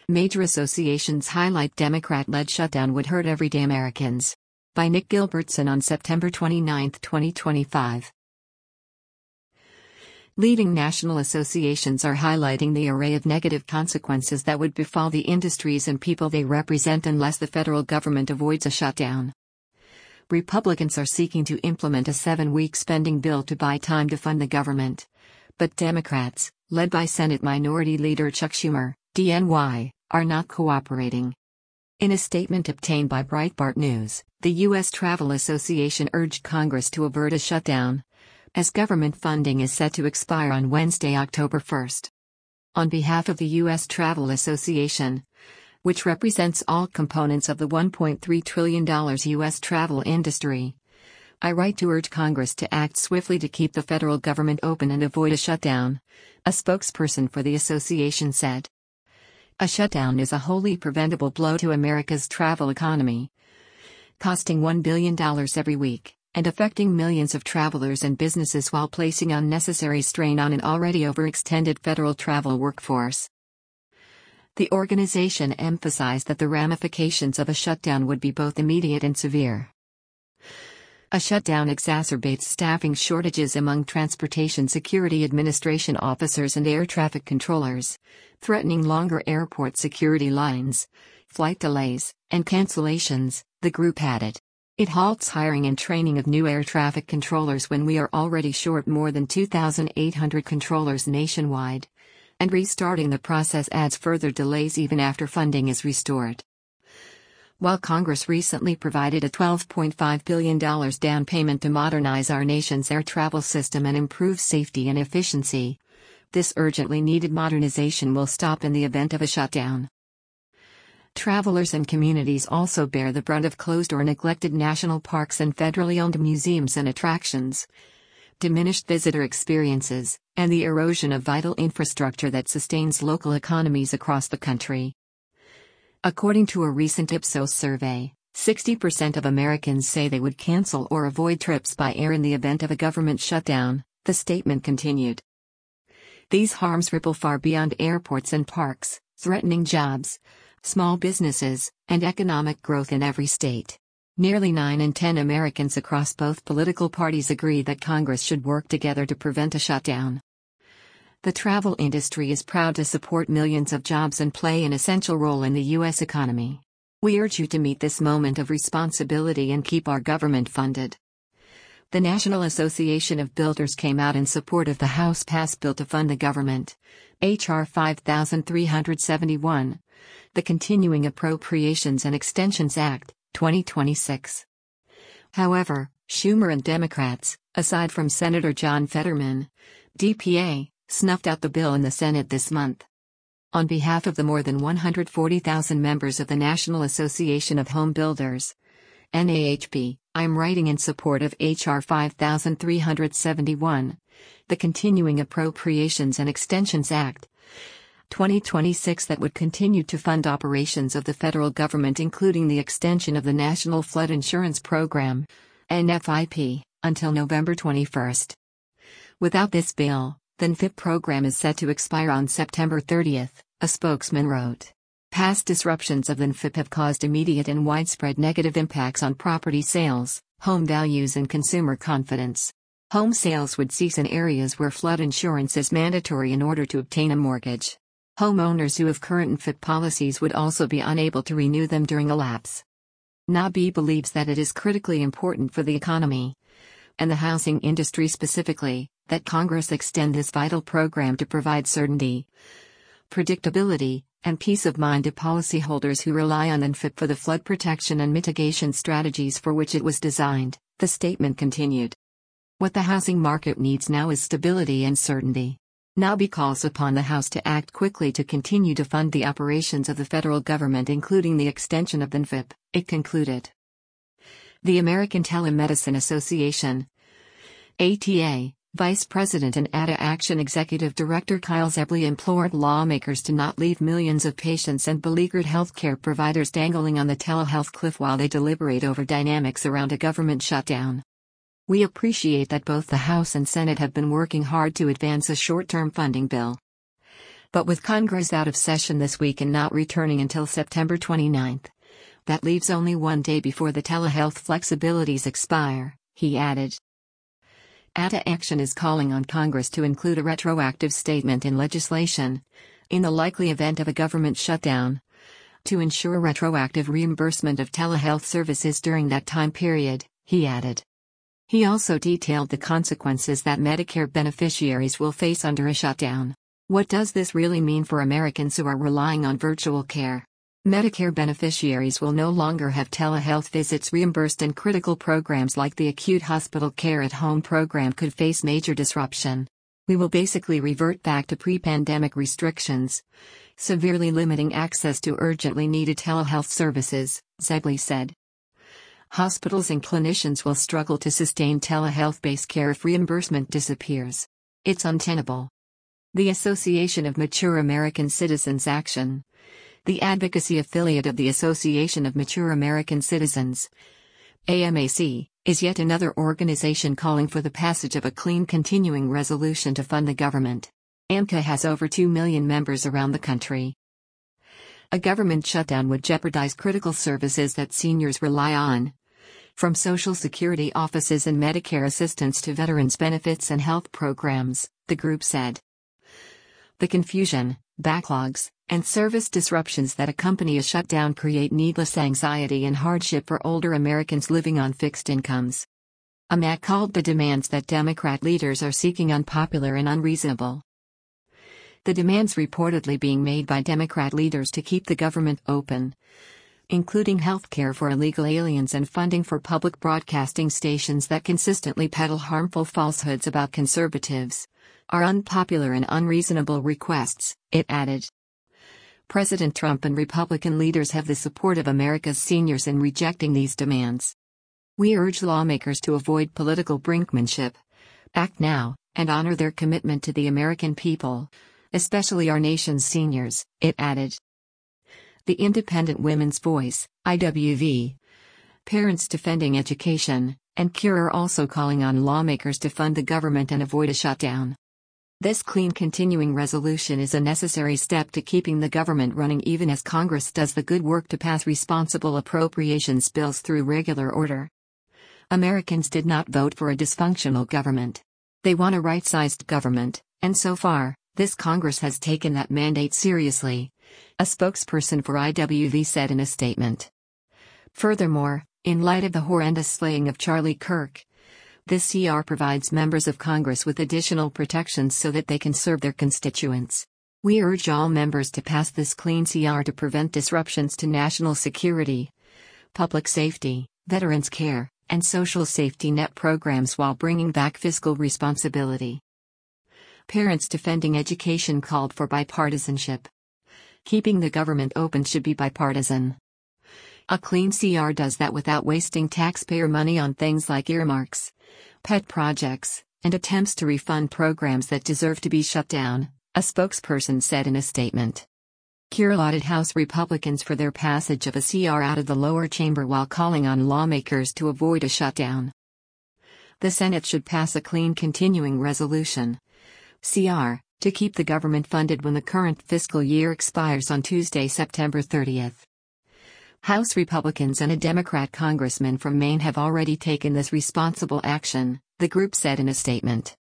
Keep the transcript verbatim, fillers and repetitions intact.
Major associations highlight Democrat-led shutdown would hurt everyday Americans. By Nick Gilbertson on September twenty-ninth, twenty twenty-five. Leading national associations are highlighting the array of negative consequences that would befall the industries and people they represent unless the federal government avoids a shutdown. Republicans are seeking to implement a seven-week spending bill to buy time to fund the government. But Democrats, led by Senate Minority Leader Chuck Schumer, D N Y, are not cooperating. In a statement obtained by Breitbart News, the U S Travel Association urged Congress to avert a shutdown, as government funding is set to expire on Wednesday, October first. On behalf of the U S Travel Association, which represents all components of the one point three trillion dollars U S travel industry, I write to urge Congress to act swiftly to keep the federal government open and avoid a shutdown, a spokesperson for the association said. A shutdown is a wholly preventable blow to America's travel economy, costing one billion dollars every week, and affecting millions of travelers and businesses while placing unnecessary strain on an already overextended federal travel workforce. The organization emphasized that the ramifications of a shutdown would be both immediate and severe. A shutdown exacerbates staffing shortages among Transportation Security Administration officers and air traffic controllers, threatening longer airport security lines, flight delays, and cancellations, the group added. It halts hiring and training of new air traffic controllers when we are already short more than two thousand eight hundred controllers nationwide, and restarting the process adds further delays even after funding is restored. While Congress recently provided a twelve point five billion dollars down payment to modernize our nation's air travel system and improve safety and efficiency, this urgently needed modernization will stop in the event of a shutdown. Travelers and communities also bear the brunt of closed or neglected national parks and federally owned museums and attractions, diminished visitor experiences, and the erosion of vital infrastructure that sustains local economies across the country. According to a recent Ipsos survey, sixty percent of Americans say they would cancel or avoid trips by air in the event of a government shutdown, the statement continued. These harms ripple far beyond airports and parks, threatening jobs, small businesses, and economic growth in every state. Nearly nine in ten Americans across both political parties agree that Congress should work together to prevent a shutdown. The travel industry is proud to support millions of jobs and play an essential role in the U S economy. We urge you to meet this moment of responsibility and keep our government funded. The National Association of Builders came out in support of the House-passed bill to fund the government, H R five thousand three hundred seventy-one, the Continuing Appropriations and Extensions Act, twenty twenty-six. However, Schumer and Democrats, aside from Senator John Fetterman, D P A, snuffed out the bill in the Senate this month. On behalf of the more than one hundred forty thousand members of the National Association of Home Builders, N A H B, I am writing in support of H R five thousand three hundred seventy-one, the Continuing Appropriations and Extensions Act, twenty twenty-six that would continue to fund operations of the federal government including the extension of the National Flood Insurance Program, N F I P, until November twenty-first. Without this bill, the N F I P program is set to expire on September thirtieth, a spokesman wrote. Past disruptions of the N F I P have caused immediate and widespread negative impacts on property sales, home values and consumer confidence. Home sales would cease in areas where flood insurance is mandatory in order to obtain a mortgage. Homeowners who have current N F I P policies would also be unable to renew them during a lapse. N A B I believes that it is critically important for the economy, and the housing industry specifically, that Congress extend this vital program to provide certainty, predictability, and peace of mind to policyholders who rely on the N F I P for the flood protection and mitigation strategies for which it was designed, the statement continued. What the housing market needs now is stability and certainty. N A B I calls upon the House to act quickly to continue to fund the operations of the federal government including the extension of the N F I P, it concluded. The American Telemedicine Association, A T A, Vice President and A T A Action Executive Director Kyle Zebley implored lawmakers to not leave millions of patients and beleaguered healthcare providers dangling on the telehealth cliff while they deliberate over dynamics around a government shutdown. We appreciate that both the House and Senate have been working hard to advance a short-term funding bill. But with Congress out of session this week and not returning until September twenty-ninth, that leaves only one day before the telehealth flexibilities expire, he added. A T A Action is calling on Congress to include a retroactive statement in legislation, in the likely event of a government shutdown, to ensure retroactive reimbursement of telehealth services during that time period, he added. He also detailed the consequences that Medicare beneficiaries will face under a shutdown. What does this really mean for Americans who are relying on virtual care? Medicare beneficiaries will no longer have telehealth visits reimbursed, and critical programs like the Acute Hospital Care at Home program could face major disruption. We will basically revert back to pre-pandemic restrictions, severely limiting access to urgently needed telehealth services, Zegley said. Hospitals and clinicians will struggle to sustain telehealth-based care if reimbursement disappears. It's untenable. The Association of Mature American Citizens Action, the advocacy affiliate of the Association of Mature American Citizens, A M A C, is yet another organization calling for the passage of a clean continuing resolution to fund the government. A M C A has over two million members around the country. A government shutdown would jeopardize critical services that seniors rely on, from Social Security offices and Medicare assistance to veterans benefits and health programs, the group said. The confusion, backlogs, and service disruptions that accompany a shutdown create needless anxiety and hardship for older Americans living on fixed incomes. A M A C called the demands that Democrat leaders are seeking unpopular and unreasonable. The demands reportedly being made by Democrat leaders to keep the government open, including health care for illegal aliens and funding for public broadcasting stations that consistently peddle harmful falsehoods about conservatives, are unpopular and unreasonable requests, it added. President Trump and Republican leaders have the support of America's seniors in rejecting these demands. We urge lawmakers to avoid political brinkmanship, act now, and honor their commitment to the American people, especially our nation's seniors, it added. The Independent Women's Voice, I W V, Parents Defending Education, and CURE are also calling on lawmakers to fund the government and avoid a shutdown. This clean continuing resolution is a necessary step to keeping the government running even as Congress does the good work to pass responsible appropriations bills through regular order. Americans did not vote for a dysfunctional government. They want a right-sized government, and so far, this Congress has taken that mandate seriously, a spokesperson for I W V said in a statement. Furthermore, in light of the horrendous slaying of Charlie Kirk, this C R provides members of Congress with additional protections so that they can serve their constituents. We urge all members to pass this clean C R to prevent disruptions to national security, public safety, veterans care, and social safety net programs while bringing back fiscal responsibility. Parents Defending Education called for bipartisanship. Keeping the government open should be bipartisan. A clean C R does that without wasting taxpayer money on things like earmarks, pet projects, and attempts to refund programs that deserve to be shut down, a spokesperson said in a statement. CURE lauded House Republicans for their passage of a C R out of the lower chamber while calling on lawmakers to avoid a shutdown. The Senate should pass a clean continuing resolution, C R, to keep the government funded when the current fiscal year expires on Tuesday, September thirtieth. House Republicans and a Democrat congressman from Maine have already taken this responsible action, the group said in a statement.